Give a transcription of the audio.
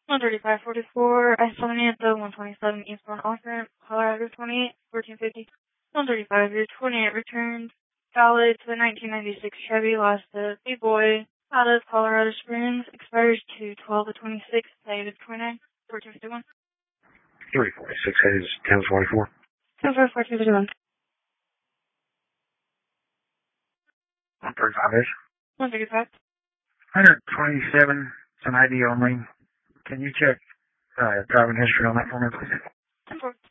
13544, I-70, 127 eastbound off-ramp, Colorado 28, 1450. 135, your 28 returned, valid to the 1996 Chevy, lost to B-Boy, out of Colorado Springs, expires to 12/26, dated 29, 1451. 346 is 1024. 1044, 135 is. 135. 127, it's an ID only. Can you check driving history on that for me, please? 10-4.